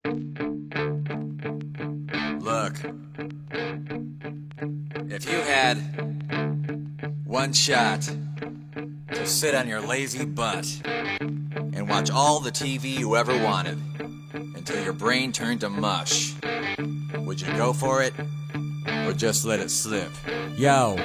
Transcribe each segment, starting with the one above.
Look, if you had one shot to sit on your lazy butt and watch all the TV you ever wanted until your brain turned to mush, would you go for it or just let it slip? Yo,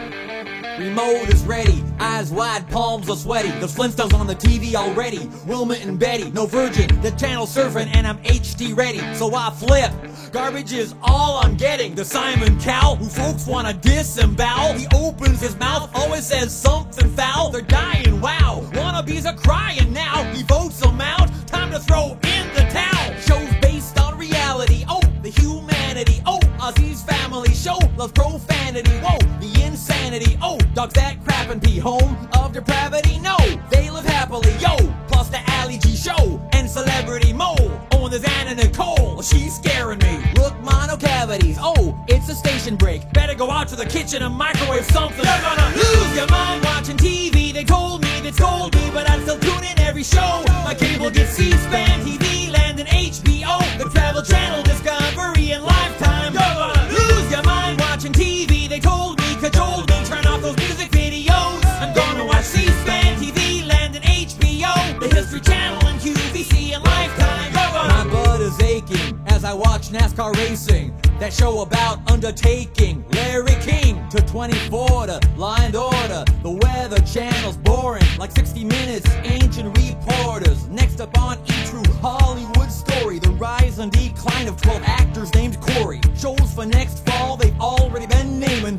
remote is ready, eyes wide, palms are sweaty. The Flintstones on the TV already, Wilma and Betty, no Virgin, the channel surfing and I'm HD ready. So I flip, garbage is all I'm getting. The Simon Cowell, who folks wanna disembowel. He opens his mouth, always says something foul. They're dying, wow, wannabes are crying now. He votes them out, time to throw in the towel. Shows based on reality, oh, the humanity, oh, Ozzy's family show loves profanity, whoa, the insanity, oh, dogs that crap and pee, home of depravity, no, they live happily, yo, plus the Ali G show and celebrity Mo. Oh, and there's Anna Nicole, she's scaring me. Look, mono cavities, oh, it's a station break. Better go out to the kitchen and microwave something. You're gonna lose your mind watching TV. They told me, they told me, but I'd still tune in every show. My cable gets C-SPAN, TV Land, and HBO, the Travel Channel, Discovery, and Lifetime. You're gonna lose your mind watching TV. They told me, cajoled me, turn off those music videos. I'm gonna watch C-SPAN, TV Land, and HBO, the History Channel, and QVC, and Lifetime. My butt is aching as I watch NASCAR racing. That show about undertaking Larry King to 24 to Law and Order. The Weather Channel's boring, like 60 Minutes, ancient reporters. Next up on E-True, Hollywood Story, the rise and decline of 12 actors named Corey. Shows for next fall, they've already been naming.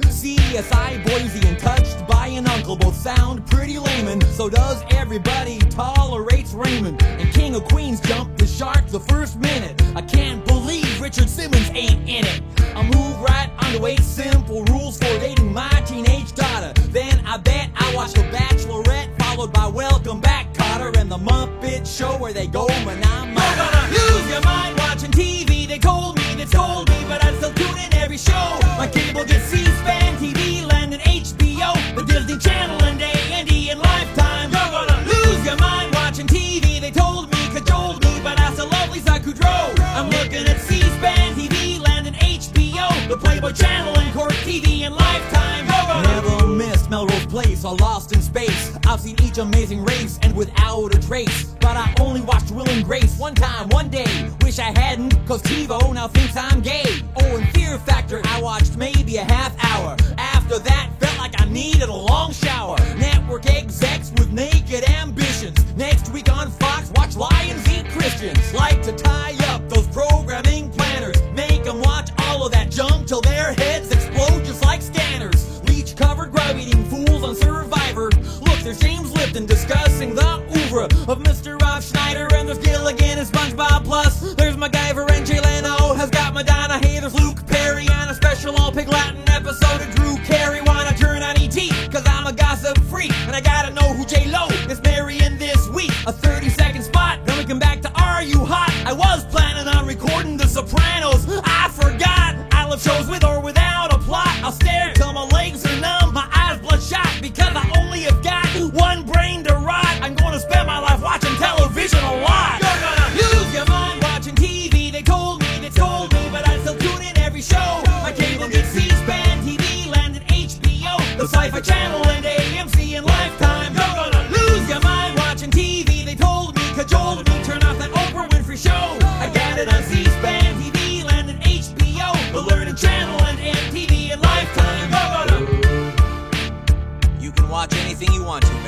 CSI Boise and Touched by an Uncle, both sound pretty layman. So does Everybody Tolerates Raymond. And King of Queens jumped the shark the first minute. I can't believe Richard Simmons ain't in it. I move right onto 8 simple rules for dating my teenage daughter. Then I bet I watch The Bachelorette, followed by Welcome Back, Kotter, and The Muppet Show, where they go manana. You're gonna lose your mind watching TV. They told me, but I'd still tune in every show. My cable gets C-SPAN, TV Land, and HBO, the Disney Channel, and A&E, and Lifetime. You're gonna lose your mind watching TV. They told me, cajoled me, but I still love Lisa Kudrow. I'm looking at C-SPAN, TV Land, and HBO, the Playboy Channel, and Court TV, and Lifetime. Never missed Melrose Place or Lost in Space. I've seen each Amazing Race and Without a Trace, but I only watched Will and Grace one time, one day. Wish I hadn't, cause TiVo now thinks I'm gay. Oh, and Fear Factor I watched maybe a half hour. After that, felt like I needed a long shower. Network execs with naked ambitions. Next week on Fox, watch Lions Eat Christians. Like to tie up those programming planners, make them watch all of that junk till their heads explode just like scanners. Leech-covered grub-eating fools on Survivor. Look, there's James Lipton discussing the oeuvre of Mr. Rob Schneider, and there's Gilligan and SpongeBob. Plus, there's MacGyver and Jay Leno has got Madonna. Hey, there's Luke Perry and a special all-pig Latin episode of Drew Carey. Wanna turn on E.T., cause I'm a gossip freak, and I gotta know who J-Lo is marrying this week. A 30-second spot, then we come back to Are You Hot? I was planning on recording The Sopranos. I forgot. I love shows with or without a plot. I'll stare till my legs are numb, my eyes bloodshot, because I only have got one brain to rot. I'm gonna spend my life watching television a lot. You're gonna lose your mind watching TV. They told me, but I'd still tune in every show. My cable gets C-SPAN, TV Land, and HBO, the Sci-Fi Channel, and AMC, and Lifetime. You're gonna lose your mind watching TV. They told me, cajoled me, turn off that Oprah Winfrey Show. I got it on C-SPAN, TV Land, and HBO, the Learning Channel, and MTV, and Lifetime. You're gonna... You can watch anything you want to